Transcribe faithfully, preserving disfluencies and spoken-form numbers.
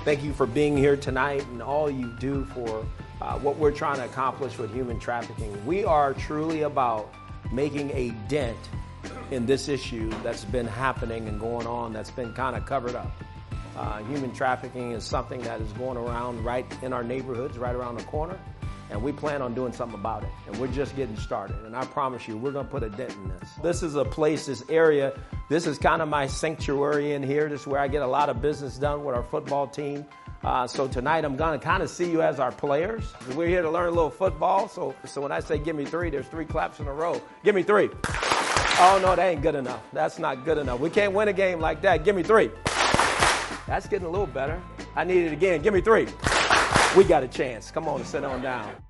Thank you for being here tonight and all you do for uh, what we're trying to accomplish with human trafficking. We are truly about making a dent in this issue that's been happening and going on that's been kind of covered up. Uh, human trafficking is something that is going around right in our neighborhoods, right around the corner, and we plan on doing something about it. And we're just getting started, and I promise you, we're going to put a dent in this. This is a place, this area, this is kind of my sanctuary in here. This is where I get a lot of business done with our football team. Uh, so tonight I'm going to kind of see you as our players. We're here to learn a little football, so, so when I say give me three, there's three claps in a row. Give me three. Oh, no, that ain't good enough. That's not good enough. We can't win a game like that. Give me three. That's getting a little better. I need it again. Give me three. We got a chance. Come on and sit on down.